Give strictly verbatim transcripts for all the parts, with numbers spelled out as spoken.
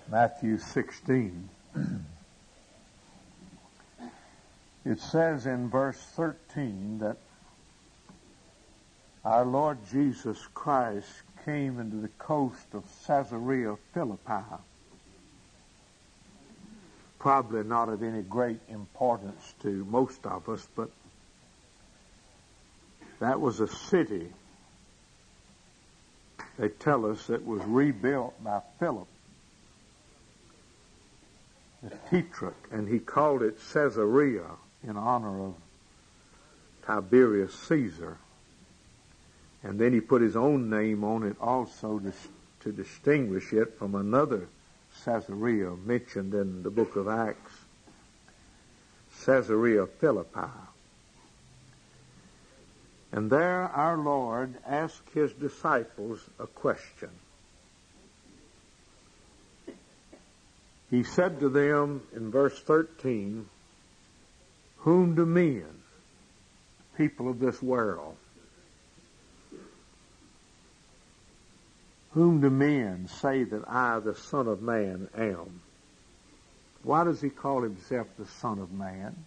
Matthew sixteen. It says in verse thirteen that our Lord Jesus Christ came into the coast of Caesarea Philippi. Probably not of any great importance to most of us, but that was a city, they tell us, that was rebuilt by Philip, the Tetrarch, and he called it Caesarea in honor of Tiberius Caesar. And then he put his own name on it also to, to distinguish it from another Caesarea mentioned in the book of Acts, Caesarea Philippi. And there our Lord asked his disciples a question. He said to them in verse thirteen, "Whom do men, people of this world, whom do men say that I, the Son of Man, am?" Why does he call himself the Son of Man?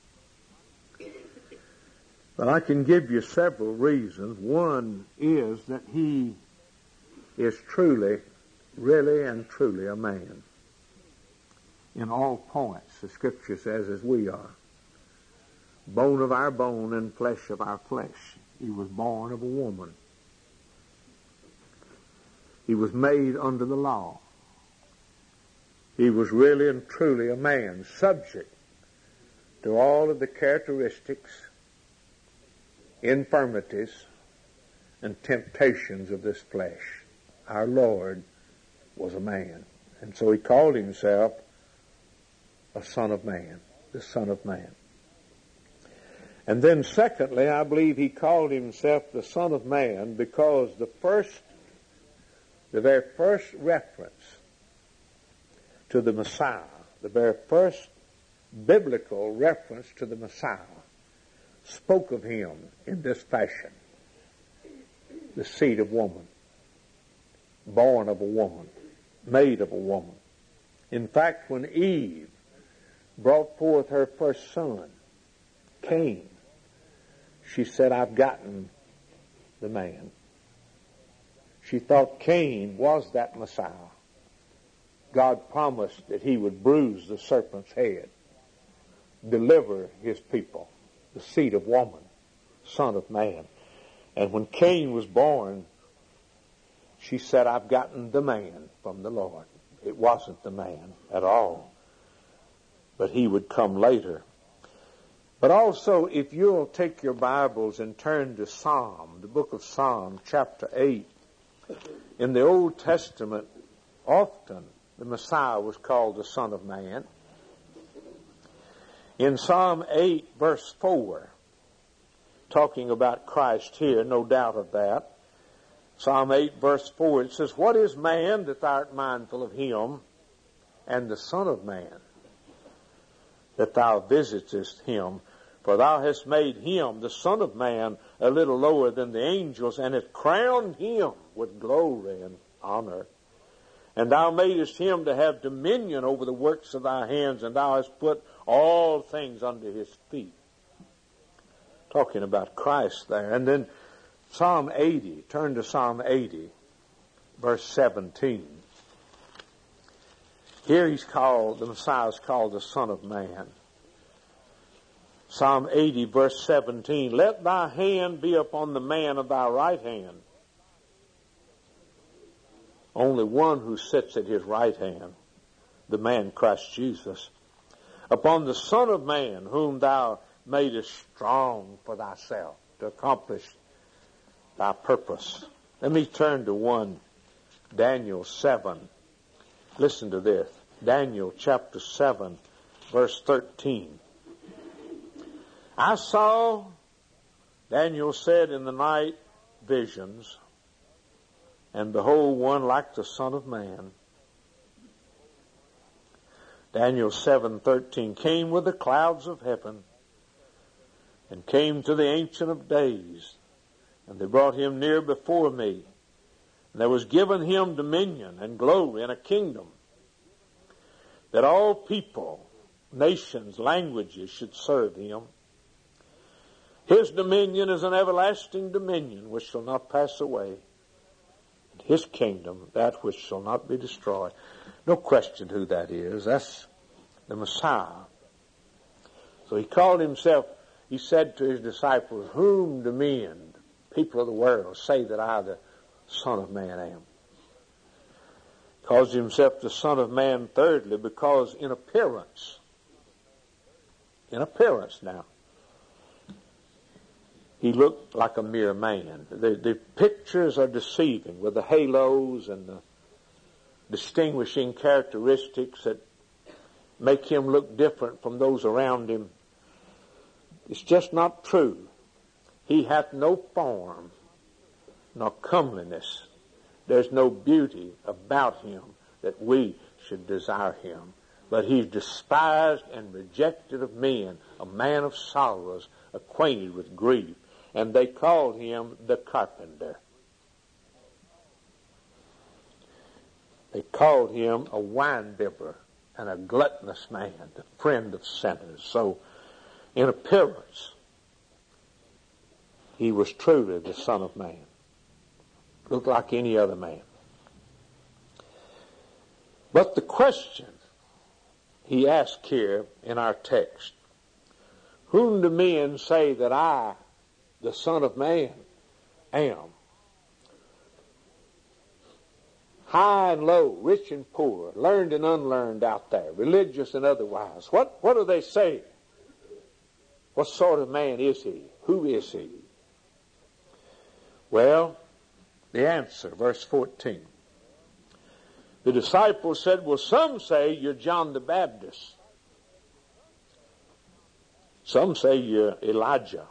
But I can give you several reasons. One is that he is truly, really and truly a man. In all points, the Scripture says, as we are. Bone of our bone and flesh of our flesh. He was born of a woman. He was made under the law. He was really and truly a man, subject to all of the characteristics, infirmities, and temptations of this flesh. Our Lord was a man. And so he called himself a Son of Man, the Son of Man. And then secondly, I believe he called himself the Son of Man because the first The very first reference to the Messiah, the very first biblical reference to the Messiah, spoke of him in this fashion: the seed of woman, born of a woman, made of a woman. In fact, when Eve brought forth her first son, Cain, she said, "I've gotten the man." She thought Cain was that Messiah. God promised that he would bruise the serpent's head, deliver his people, the seed of woman, Son of Man. And when Cain was born, she said, "I've gotten the man from the Lord." It wasn't the man at all, but he would come later. But also, if you'll take your Bibles and turn to Psalm, the book of Psalm, chapter eight, in the Old Testament, often the Messiah was called the Son of Man. In Psalm eight, verse four, talking about Christ here, no doubt of that. Psalm eight, verse four, it says, "What is man that thou art mindful of him, and the Son of Man that thou visitest him? For thou hast made him, the Son of Man, a little lower than the angels, and hast crowned him with glory and honor. And thou madest him to have dominion over the works of thy hands, and thou hast put all things under his feet." Talking about Christ there. And then Psalm eighty, turn to Psalm eighty, verse seventeen. Here he's called, the Messiah is called the Son of Man. Psalm eighty, verse seventeen, "Let thy hand be upon the man of thy right hand." Only one who sits at his right hand, the man Christ Jesus. "Upon the Son of Man, whom thou madest strong for thyself, to accomplish thy purpose." Let me turn to one, Daniel seven. Listen to this. Daniel chapter seven, verse thirteen. "I saw," Daniel said, "in the night visions, and behold, one like the Son of Man." Daniel seven thirteen, "Came with the clouds of heaven, and came to the Ancient of Days, and they brought him near before me. And there was given him dominion and glory and a kingdom, that all people, nations, languages should serve him. His dominion is an everlasting dominion which shall not pass away. And his kingdom, that which shall not be destroyed. No question who that is. That's the Messiah. So he called himself, he said to his disciples, whom do men, people of the world, say that I, the Son of Man, am? He calls himself the Son of Man, thirdly, because in appearance, in appearance now, he looked like a mere man. The, the pictures are deceiving with the halos and the distinguishing characteristics that make him look different from those around him. It's just not true. He hath no form nor comeliness. There's no beauty about him that we should desire him. But he's despised and rejected of men, a man of sorrows, acquainted with grief. And they called him the carpenter. They called him a winebibber and a gluttonous man, the friend of sinners. So, in appearance, he was truly the Son of Man. Looked like any other man. But the question he asked here in our text, whom do men say that I, the Son of Man, am? High and low, rich and poor, learned and unlearned out there, religious and otherwise. What, what do they say? What sort of man is he? Who is he? Well, the answer, verse fourteen. The disciples said, well, some say you're John the Baptist. Some say you're Elijah.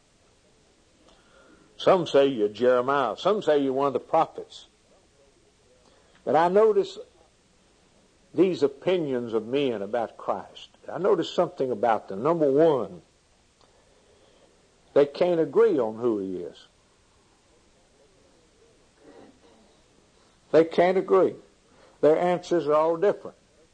Some say you're Jeremiah. Some say you're one of the prophets. But I notice these opinions of men about Christ. I notice something about them. Number one, they can't agree on who he is. They can't agree. Their answers are all different.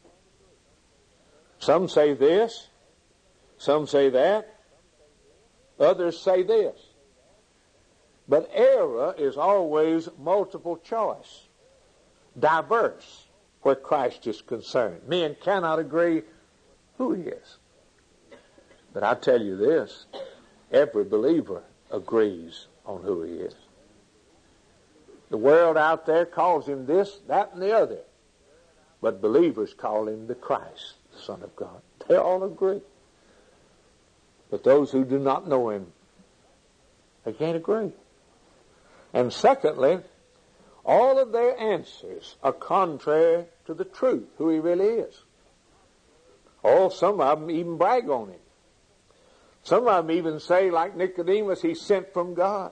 Some say this. Some say that. Others say this. But error is always multiple choice. Diverse where Christ is concerned. Men cannot agree who he is. But I tell you this, every believer agrees on who he is. The world out there calls him this, that, and the other. But believers call him the Christ, the Son of God. They all agree. But those who do not know him, they can't agree. And secondly, all of their answers are contrary to the truth, who he really is. Oh, some of them even brag on him. Some of them even say, like Nicodemus, he's sent from God.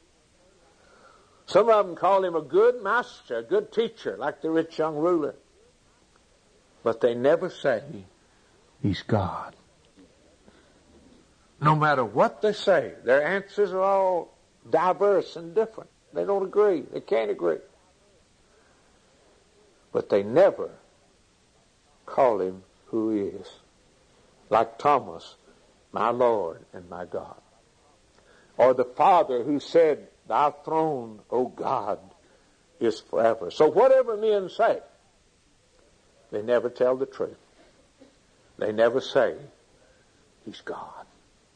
Some of them call him a good master, a good teacher, like the rich young ruler. But they never say he's God. No matter what they say, their answers are all diverse and different. They don't agree. They can't agree. But they never call him who he is. Like Thomas, my Lord and my God. Or the Father who said, thy throne, O God, is forever. So whatever men say, they never tell the truth. They never say, he's God.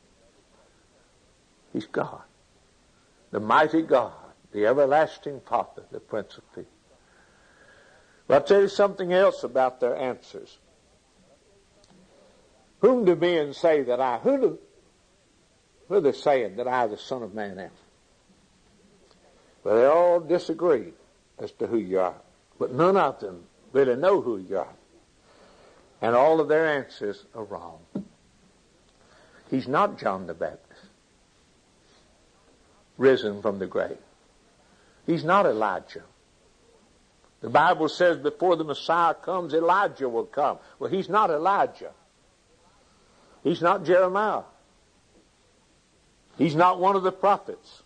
He's God. The mighty God, the everlasting Father, the Prince of Peace. But I'll tell you something else about their answers. Whom do men say that I, who do, who are they saying that I, the Son of Man, am? Well, they all disagree as to who you are. But none of them really know who you are. And all of their answers are wrong. He's not John the Baptist, risen from the grave. He's not Elijah. The Bible says before the Messiah comes, Elijah will come. Well, he's not Elijah. He's not Jeremiah. He's not one of the prophets.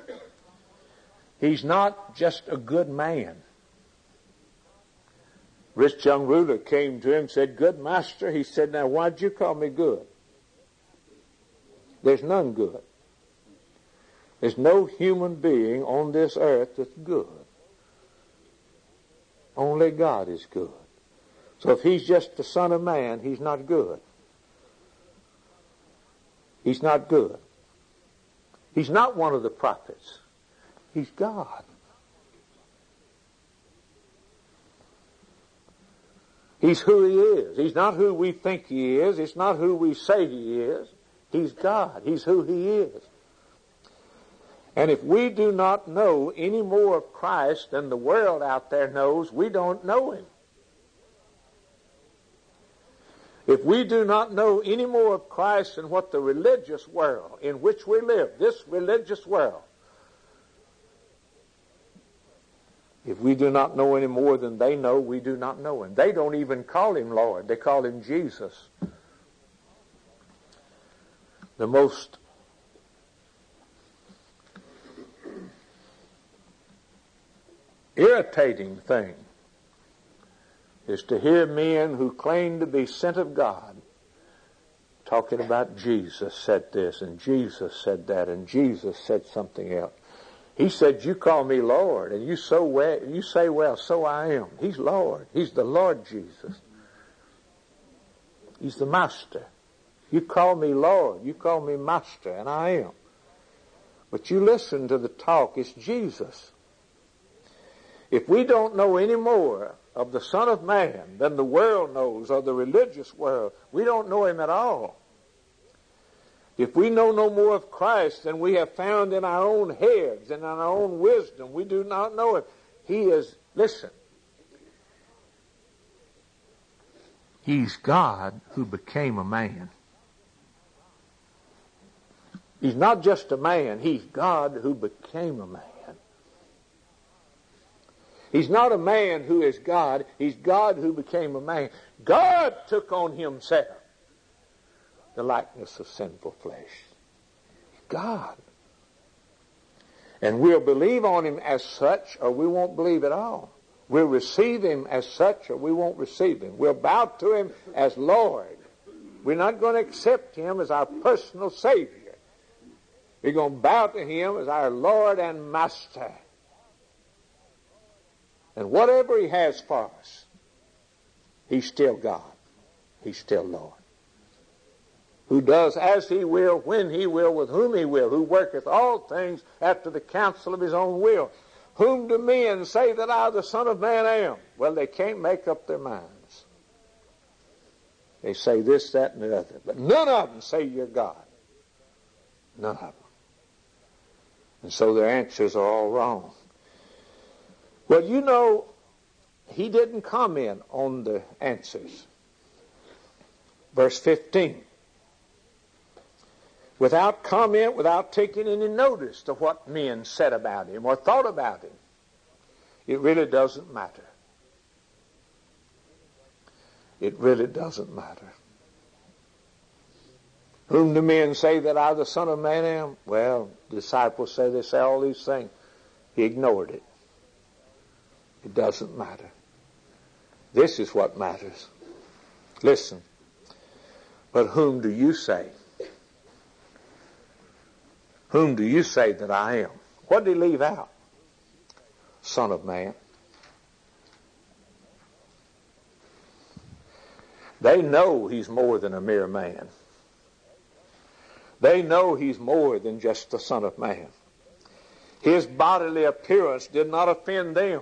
He's not just a good man. Rich young ruler came to him and said, "Good master." He said, "Now why'd you call me good? There's none good. There's no human being on this earth that's good. Only God is good. So if he's just the Son of Man, he's not good. He's not good. He's not one of the prophets. He's God. He's who he is. He's not who we think he is. It's not who we say he is. He's God. He's who he is. And if we do not know any more of Christ than the world out there knows, we don't know him. If we do not know any more of Christ than what the religious world in which we live, this religious world, if we do not know any more than they know, we do not know him. They don't even call him Lord. They call him Jesus. The most irritating thing is to hear men who claim to be sent of God talking about Jesus said this and Jesus said that and Jesus said something else. He said, "You call me Lord, and you so well, you say, well, so I am." He's Lord. He's the Lord Jesus. He's the Master. You call me Lord. You call me Master, and I am. But you listen to the talk. It's Jesus. If we don't know any more of the Son of Man than the world knows, or the religious world, we don't know him at all. If we know no more of Christ than we have found in our own heads and in our own wisdom, we do not know him. He is, listen, he's God who became a man. He's not just a man, he's God who became a man. He's not a man who is God, he's God who became a man. God took on himself the likeness of sinful flesh. God. And we'll believe on him as such, or we won't believe at all. We'll receive him as such, or we won't receive him. We'll bow to him as Lord. We're not going to accept him as our personal Savior. We're going to bow to him as our Lord and Master. And whatever he has for us, he's still God. He's still Lord. Who does as he will, when he will, with whom he will, who worketh all things after the counsel of his own will. Whom do men say that I, the Son of Man, am? Well, they can't make up their minds. They say this, that, and the other. But none of them say you're God. None of them. And so their answers are all wrong. Well, you know, he didn't comment on the answers. Verse fifteen. Without comment, without taking any notice to what men said about him or thought about him. It really doesn't matter. It really doesn't matter. Whom do men say that I, the Son of Man, am? Well, disciples say they say all these things. He ignored it. It doesn't matter. This is what matters. Listen. But whom do you say? Whom do you say that I am? What did he leave out? Son of Man. They know he's more than a mere man. They know he's more than just the Son of Man. His bodily appearance did not offend them.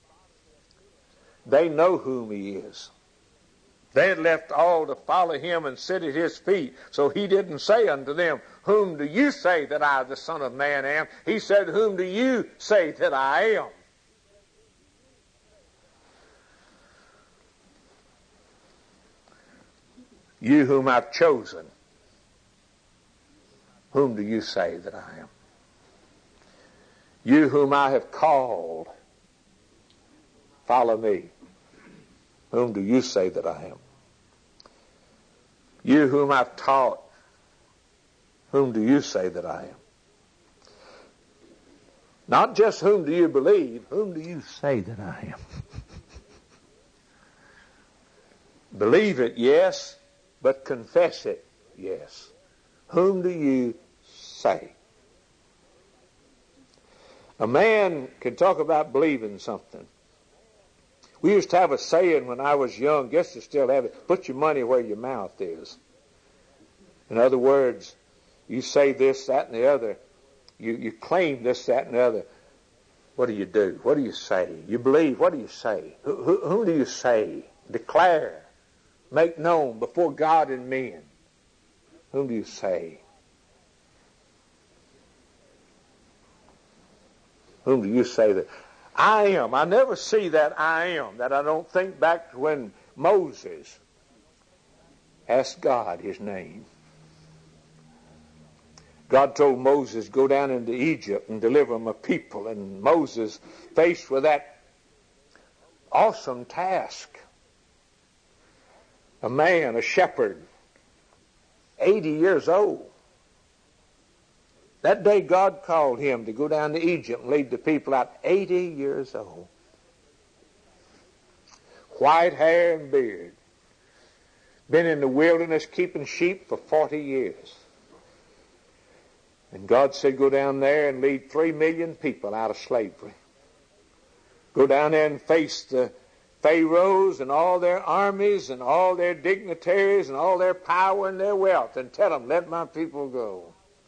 They know whom he is. They had left all to follow him and sit at his feet. So he didn't say unto them, whom do you say that I, the Son of Man, am? He said, whom do you say that I am? You whom I've chosen, whom do you say that I am? You whom I have called, follow me. Whom do you say that I am? You whom I've taught, whom do you say that I am? Not just whom do you believe, whom do you say that I am? Believe it, yes, but confess it, yes. Whom do you say? A man can talk about believing something. We used to have a saying when I was young, guess you still have it, put your money where your mouth is. In other words, you say this, that, and the other. You, you claim this, that, and the other. What do you do? What do you say? You believe. What do you say? Who, who, who do you say? Declare. Make known before God and men. Whom do you say? Whom do you say that? I am. I never see that I am, that I don't think back to when Moses asked God his name. God told Moses, go down into Egypt and deliver my people. And Moses, faced with that awesome task, a man, a shepherd, eighty years old. That day God called him to go down to Egypt and lead the people out, eighty years old. White hair and beard. Been in the wilderness keeping sheep for forty years. And God said, go down there and lead three million people out of slavery. Go down there and face the pharaohs and all their armies and all their dignitaries and all their power and their wealth and tell them, let my people go.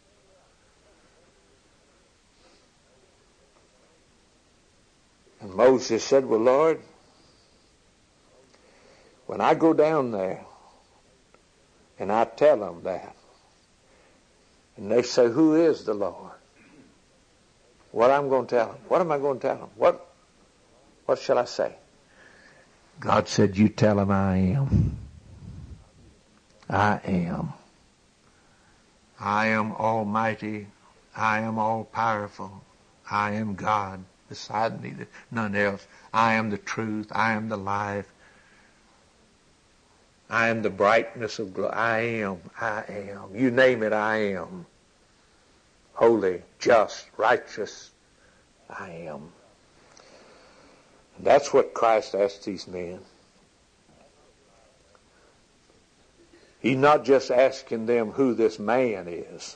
And Moses said, well, Lord, when I go down there and I tell them that, and they say, who is the Lord? What I'm going to tell them? What am I going to tell them? What, what shall I say? God said, you tell them I am. I am. I am almighty. I am all powerful. I am God. Beside me, none else. I am the truth. I am the life. I am the brightness of glory. I am. I am. You name it, I am. Holy, just, righteous. I am. And that's what Christ asked these men. He's not just asking them who this man is.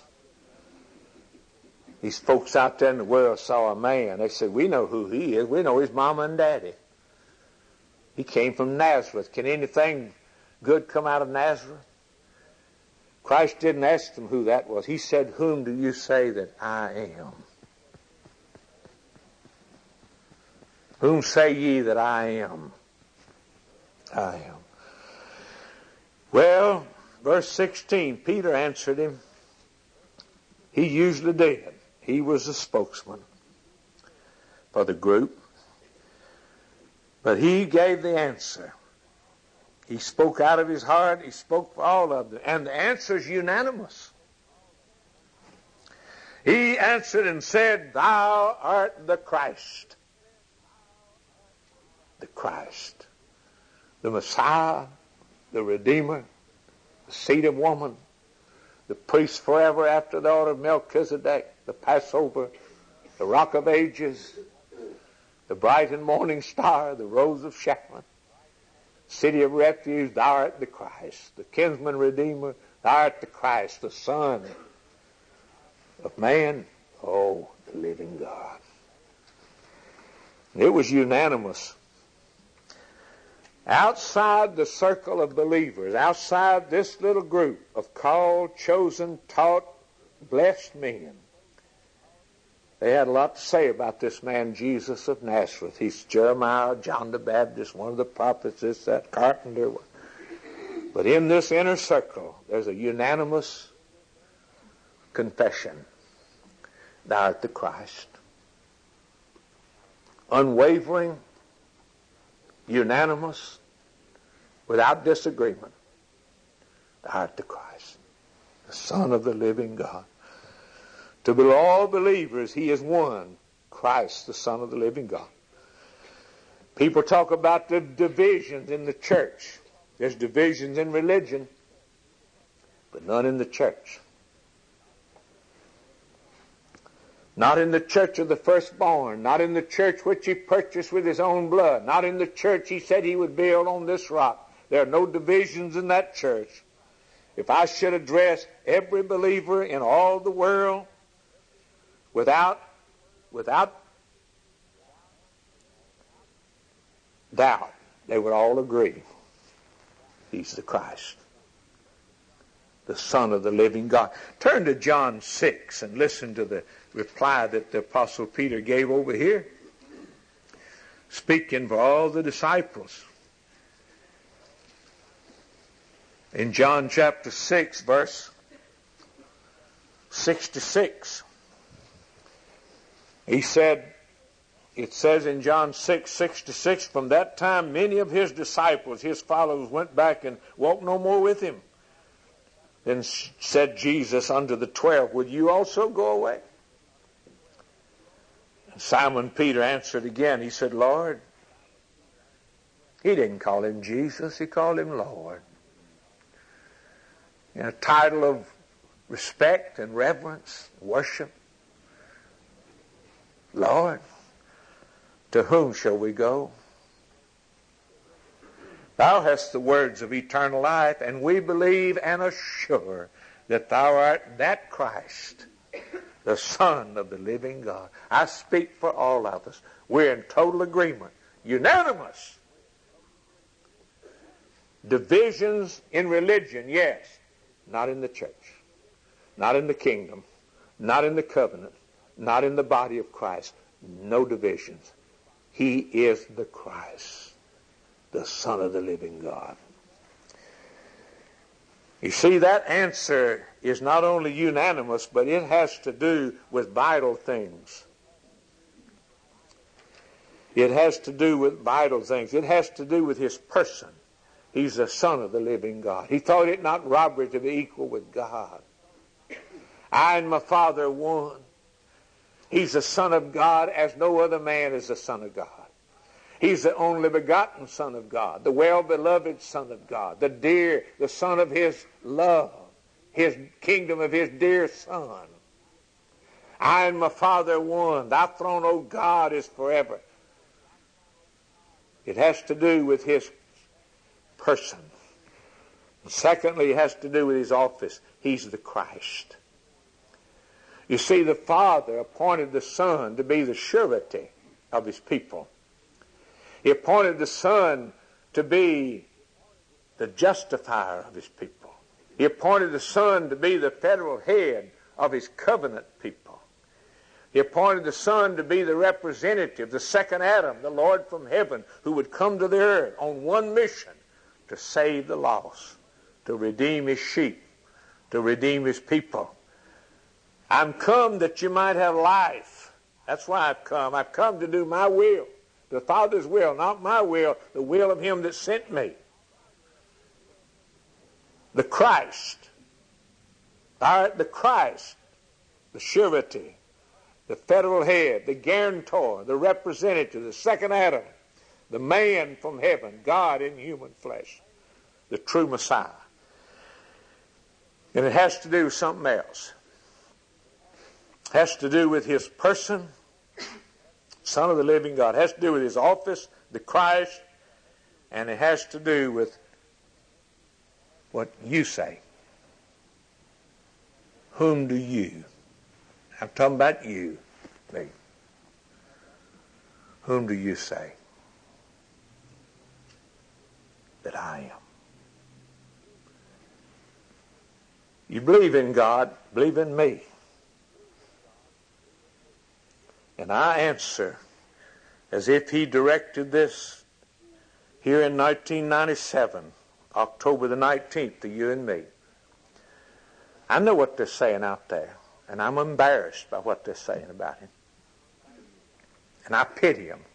These folks out there in the world saw a man. They said, we know who he is. We know his mama and daddy. He came from Nazareth. Can anything good come out of Nazareth? Christ didn't ask them who that was. He said, whom do you say that I am? Whom say ye that I am? I am. Well, verse sixteen, Peter answered him. He usually did. He was the spokesman for the group. But he gave the answer. He spoke out of his heart. He spoke for all of them. And the answer is unanimous. He answered and said, thou art the Christ. The Christ. The Messiah, the Redeemer, the seed of woman, the priest forever after the order of Melchizedek, the Passover, the Rock of Ages, the bright and morning star, the Rose of Sharon, city of refuge, thou art the Christ, the kinsman redeemer, thou art the Christ, the Son of man, oh, the living God. And it was unanimous. Outside the circle of believers, outside this little group of called, chosen, taught, blessed men, they had a lot to say about this man, Jesus of Nazareth. He's Jeremiah, John the Baptist, one of the prophets, this, that, carpenter. But in this inner circle, there's a unanimous confession. Thou art the Christ. Unwavering, unanimous, without disagreement. Thou art the Christ, the Son of the living God. To be all believers, he is one, Christ, the Son of the living God. People talk about the divisions in the church. There's divisions in religion, but none in the church. Not in the church of the firstborn, not in the church which he purchased with his own blood, not in the church he said he would build on this rock. There are no divisions in that church. If I should address every believer in all the world without, without doubt, they would all agree He's the Christ, the Son of the living God. Turn to John six and listen to the reply that the Apostle Peter gave over here, speaking for all the disciples. In John chapter six, verse sixty-six, he said, it says in John six, sixty-six, from that time many of his disciples, his followers, went back and walked no more with him. Then said Jesus unto the twelve, would you also go away? And Simon Peter answered again, he said, Lord. He didn't call him Jesus, he called him Lord. In a title of respect and reverence, worship. Lord, to whom shall we go? Thou hast the words of eternal life, and we believe and assure that thou art that Christ, the Son of the living God. I speak for all of us. We're in total agreement, unanimous. Divisions in religion, yes. Not in the church, not in the kingdom, not in the covenant, not in the body of Christ. No divisions. He is the Christ, the Son of the living God. You see, that answer is not only unanimous, but it has to do with vital things. It has to do with vital things. It has to do with His person. He's the Son of the living God. He thought it not robbery to be equal with God. I and my Father are one. He's the Son of God as no other man is the Son of God. He's the only begotten Son of God, the well-beloved Son of God, the dear, the Son of His love, His kingdom of His dear Son. I and my Father are one. Thy throne, O God, is forever. It has to do with His person. And secondly, it has to do with His office. He's the Christ. You see, the Father appointed the Son to be the surety of His people. He appointed the Son to be the justifier of His people. He appointed the Son to be the federal head of His covenant people. He appointed the Son to be the representative, the second Adam, the Lord from heaven, who would come to the earth on one mission: to save the lost, to redeem His sheep, to redeem His people. I'm come that you might have life. That's why I've come. I've come to do my will, the Father's will, not my will, the will of Him that sent me. The Christ. All right, the Christ, the surety, the federal head, the guarantor, the representative, the second Adam, the man from heaven, God in human flesh, the true Messiah. And it has to do with something else. It has to do with His person, Son of the living God. It has to do with His office, the Christ, and it has to do with what you say. Whom do you? I'm talking about you, me. Whom do you say that I am? You believe in God, believe in me. And I answer as if He directed this here in nineteen ninety-seven, October the nineteenth, to you and me. I know what they're saying out there, and I'm embarrassed by what they're saying about Him. And I pity them.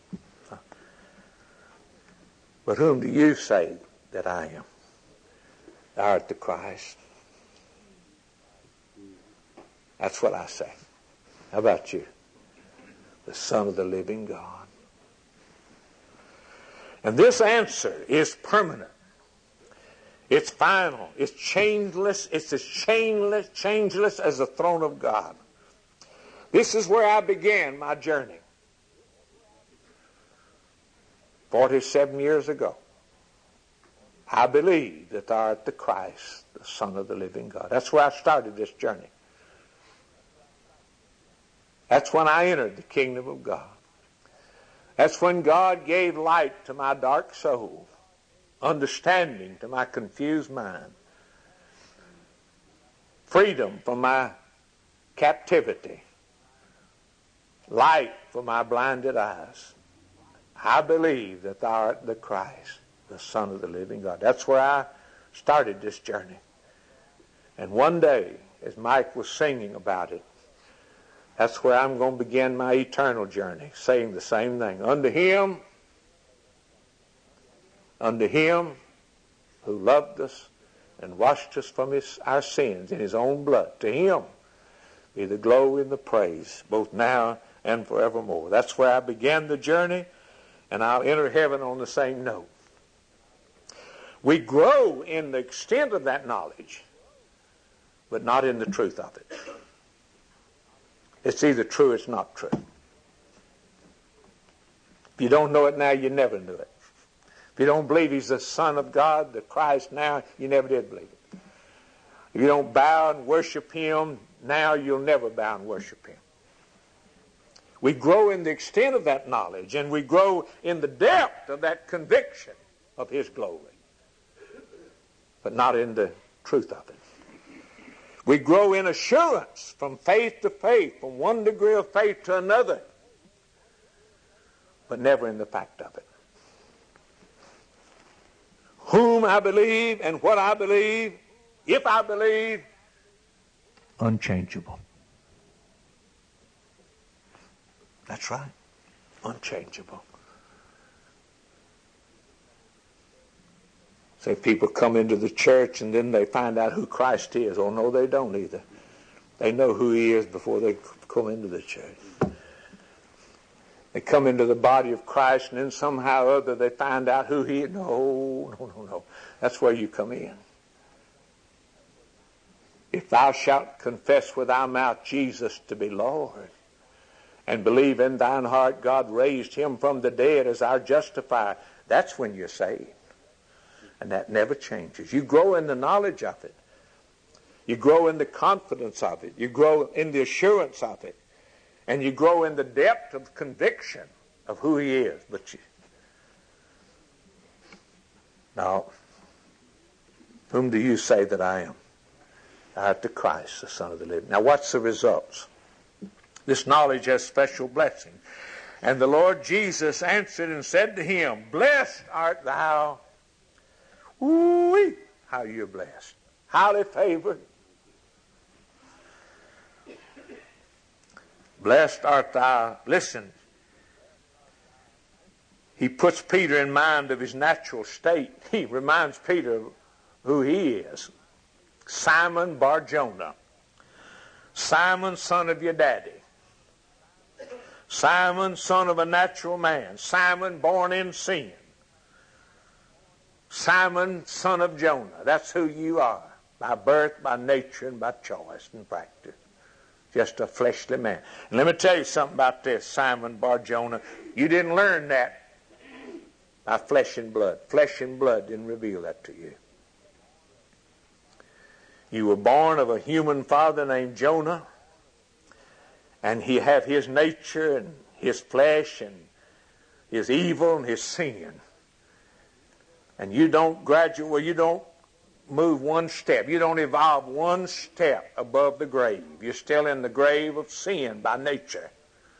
But whom do you say that I am? Thou art the Christ. That's what I say. How about you? The Son of the living God. And this answer is permanent. It's final. It's changeless. It's as changeless, changeless as the throne of God. This is where I began my journey. forty-seven years ago. I believe that thou art the Christ, the Son of the living God. That's where I started this journey. That's when I entered the kingdom of God. That's when God gave light to my dark soul, understanding to my confused mind, freedom from my captivity, light for my blinded eyes. I believe that thou art the Christ, the Son of the living God. That's where I started this journey. And one day, as Mike was singing about it, that's where I'm going to begin my eternal journey, saying the same thing. Unto him, unto him who loved us and washed us from his, our sins in his own blood, to him be the glory and the praise, both now and forevermore. That's where I began the journey, and I'll enter heaven on the same note. We grow in the extent of that knowledge, but not in the truth of it. It's either true or it's not true. If you don't know it now, you never knew it. If you don't believe he's the Son of God, the Christ now, you never did believe it. If you don't bow and worship him now, you'll never bow and worship him. We grow in the extent of that knowledge, and we grow in the depth of that conviction of his glory, but not in the truth of it. We grow in assurance from faith to faith, from one degree of faith to another, but never in the fact of it. Whom I believe and what I believe, if I believe, unchangeable. That's right, unchangeable. Say people come into the church and then they find out who Christ is. Oh, no, they don't either. They know who he is before they come into the church. They come into the body of Christ and then somehow or other they find out who he is. No, no, no, no. That's where you come in. If thou shalt confess with thy mouth Jesus to be Lord, and believe in thine heart God raised him from the dead as our justifier, that's when you're saved. And that never changes. You grow in the knowledge of it. You grow in the confidence of it. You grow in the assurance of it. And you grow in the depth of conviction of who he is. But you, now, whom do you say that I am? Thou art the Christ, the Son of the living. Now, what's the results? This knowledge has special blessing. And the Lord Jesus answered and said to him, Blessed art thou. Ooh, how you're blessed. Highly favored. Blessed art thou. Listen. He puts Peter in mind of his natural state. He reminds Peter of who he is. Simon Bar-Jonah. Simon, son of your daddy. Simon, son of a natural man. Simon, born in sin. Simon, son of Jonah. That's who you are. By birth, by nature, and by choice and practice. Just a fleshly man. And let me tell you something about this, Simon Bar-Jonah. You didn't learn that by flesh and blood. Flesh and blood didn't reveal that to you. You were born of a human father named Jonah. And he had his nature and his flesh and his evil and his sin. And you don't graduate, well, you don't move one step. You don't evolve one step above the grave. You're still in the grave of sin by nature.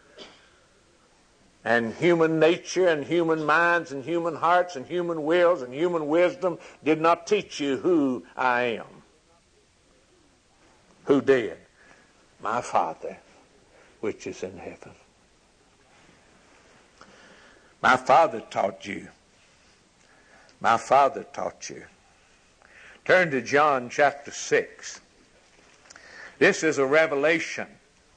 And human nature and human minds and human hearts and human wills and human wisdom did not teach you who I am. Who did? My Father, which is in heaven. My Father taught you. My Father taught you. Turn to John chapter six. This is a revelation.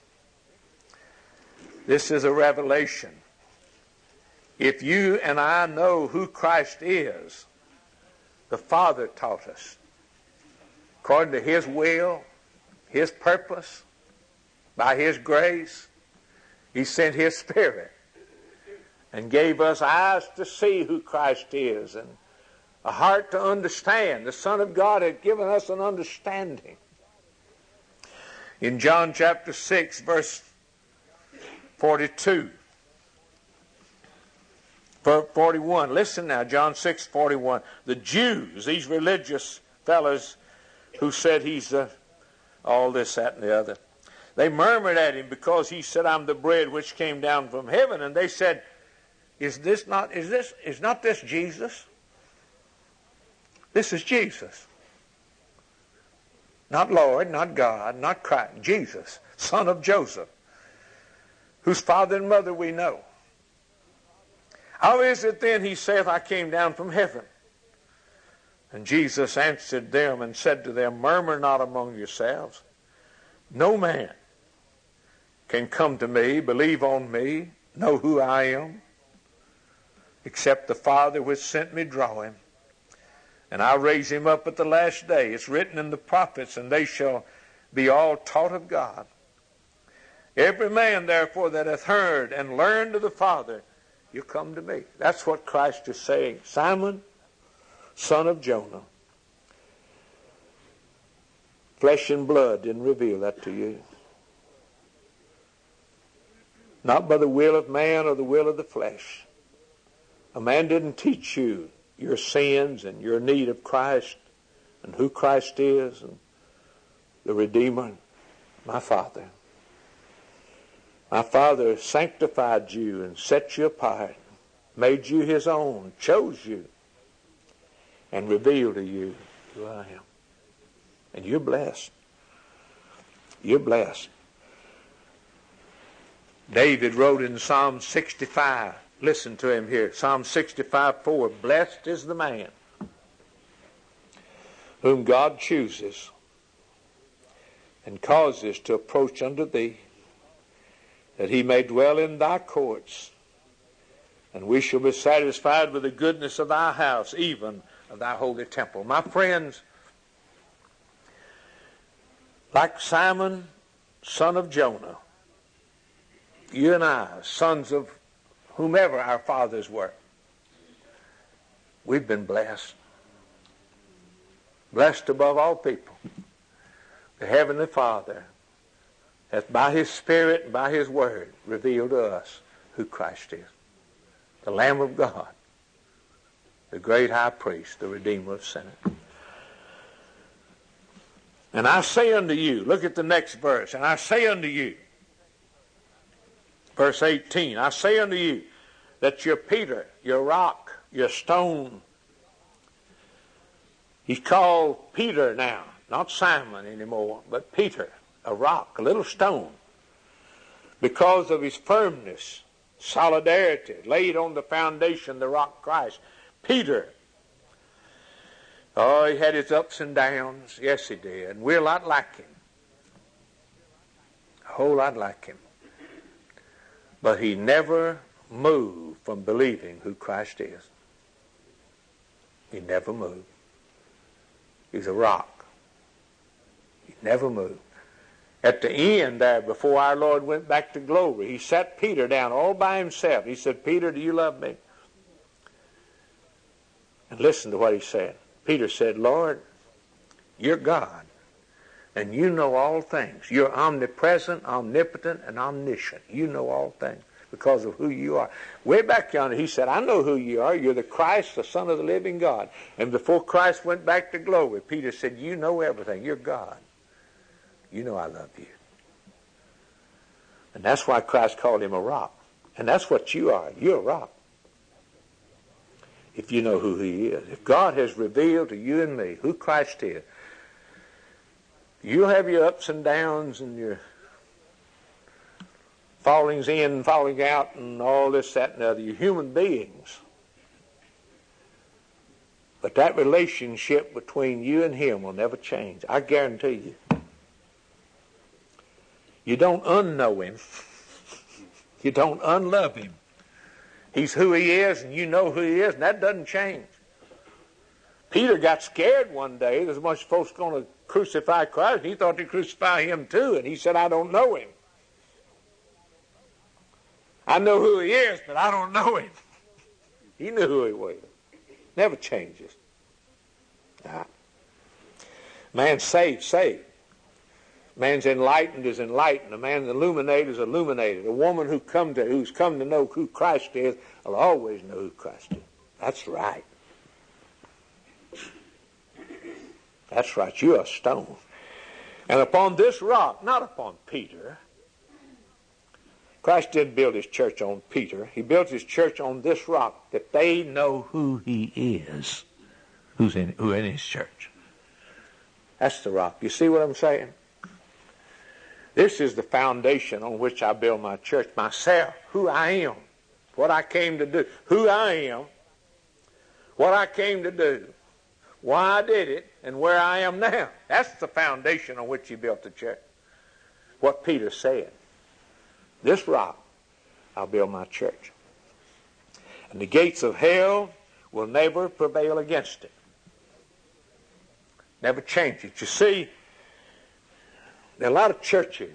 This is a revelation. If you and I know who Christ is, the Father taught us. According to his will, his purpose, by his grace, he sent his Spirit and gave us eyes to see who Christ is and a heart to understand. The Son of God had given us an understanding. In John chapter six, verse forty-two, forty-one, listen now, John six, forty-one. The Jews, these religious fellows who said he's uh, all this, that, and the other, they murmured at him because he said, I'm the bread which came down from heaven. And they said, is this not, is this, is not this Jesus? This is Jesus. Not Lord, not God, not Christ. Jesus, son of Joseph, whose father and mother we know. How is it then, he saith, I came down from heaven? And Jesus answered them and said to them, murmur not among yourselves. No man can come to me, believe on me, know who I am, except the Father which sent me draw him. And I'll raise him up at the last day. It's written in the prophets, and they shall be all taught of God. Every man, therefore, that hath heard and learned of the Father, you come to me. That's what Christ is saying. Simon, son of Jonah, flesh and blood didn't reveal that to you. Not by the will of man or the will of the flesh. A man didn't teach you your sins and your need of Christ and who Christ is and the Redeemer. My Father. My Father sanctified you and set you apart, made you his own, chose you, and revealed to you who I am. And you're blessed. You're blessed. David wrote in Psalm sixty-five, listen to him here, Psalm sixty-five, four, blessed is the man whom God chooses and causes to approach unto thee, that he may dwell in thy courts, and we shall be satisfied with the goodness of thy house, even of thy holy temple. My friends, like Simon, son of Jonah, you and I, sons of whomever our fathers were, we've been blessed. Blessed above all people. The Heavenly Father hath by his Spirit and by his Word revealed to us who Christ is. The Lamb of God, the great high priest, the Redeemer of sinners. And I say unto you, look at the next verse, and I say unto you, verse eighteen, I say unto you that you're Peter, you're rock, you're stone. He's called Peter now, not Simon anymore, but Peter, a rock, a little stone, because of his firmness, solidarity, laid on the foundation, the rock Christ. Peter, oh, he had his ups and downs. Yes, he did. And we're a lot like him. A whole lot like him. But he never moved from believing who Christ is. He never moved. He's a rock. He never moved. At the end there, before our Lord went back to glory, he sat Peter down all by himself. He said, Peter, do you love me? And listen to what he said. Peter said, Lord, you're God, and you know all things. You're omnipresent, omnipotent, and omniscient. You know all things because of who you are. Way back yonder, he said, I know who you are. You're the Christ, the Son of the living God. And before Christ went back to glory, Peter said, you know everything. You're God. You know I love you. And that's why Christ called him a rock. And that's what you are. You're a rock. If you know who he is. If God has revealed to you and me who Christ is, you'll have your ups and downs and your fallings in, falling out, and all this, that, and the other. You're human beings. But that relationship between you and him will never change. I guarantee you. You don't unknow him. You don't unlove him. He's who he is, and you know who he is, and that doesn't change. Peter got scared one day. There's a bunch of folks going to crucify Christ, and he thought they'd crucify him too, and he said, I don't know him. I know who he is, but I don't know him. He knew who he was. Never changes. Now, man's saved, saved. Man's enlightened is enlightened. A man's illuminated is illuminated. A woman who come to, who's come to know who Christ is will always know who Christ is. That's right. That's right. You're a stone. And upon this rock, not upon Peter. Christ didn't build his church on Peter. He built his church on this rock, that they know who he is, who's in, who in his church. That's the rock. You see what I'm saying? This is the foundation on which I build my church. Myself, who I am, what I came to do, who I am, what I came to do, why I did it, and where I am now. That's the foundation on which he built the church. What Peter said. This rock, I'll build my church. And the gates of hell will never prevail against it. Never change it. You see, there are a lot of churches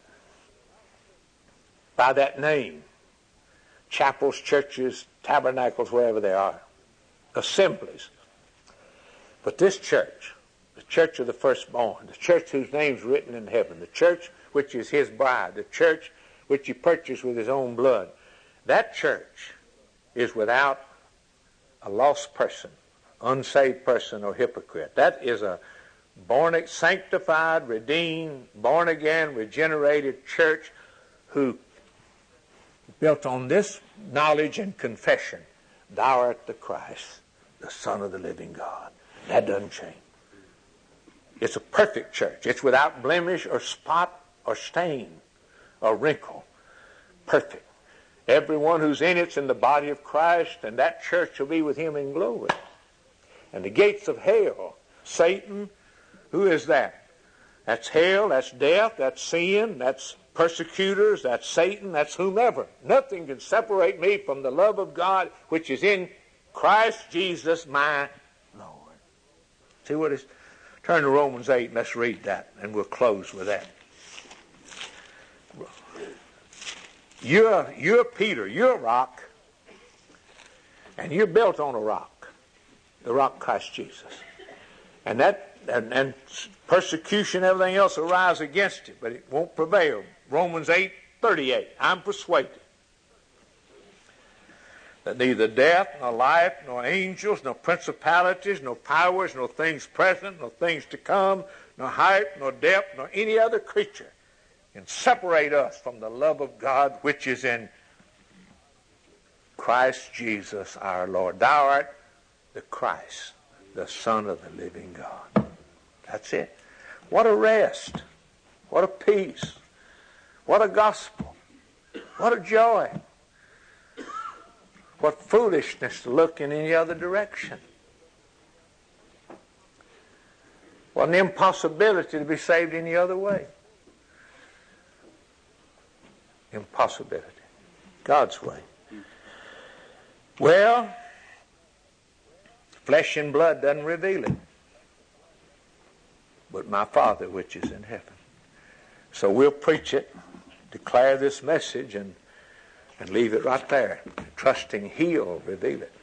by that name. Chapels, churches, tabernacles, wherever they are. Assemblies. But this church, the church of the firstborn, the church whose name's written in heaven, the church which is his bride, the church which he purchased with his own blood, that church is without a lost person, unsaved person, or hypocrite. That is a born, sanctified, redeemed, born again, regenerated church who built on this knowledge and confession, thou art the Christ, the Son of the living God. That doesn't change. It's a perfect church. It's without blemish or spot or stain or wrinkle. Perfect. Everyone who's in it's in the body of Christ, and that church will be with him in glory. And the gates of hell, Satan, who is that? That's hell, that's death, that's sin, that's persecutors, that's Satan, that's whomever. Nothing can separate me from the love of God which is in Christ Jesus my Lord. See what is? Turn to Romans eight and let's read that, and we'll close with that. You're, you're Peter, you're a rock, and you're built on a rock, the rock Christ Jesus. And that and, and persecution, everything else will rise against it, but it won't prevail. Romans eight thirty-eight. I'm persuaded that neither death, nor life, nor angels, nor principalities, nor powers, nor things present, nor things to come, nor height, nor depth, nor any other creature can separate us from the love of God which is in Christ Jesus our Lord. Thou art the Christ, the Son of the living God. That's it. What a rest. What a peace. What a gospel. What a joy. What foolishness to look in any other direction. What an impossibility to be saved any other way. Impossibility. God's way. Well, flesh and blood doesn't reveal it, but my Father which is in heaven. So we'll preach it, declare this message, and, and leave it right there, trusting He'll reveal it.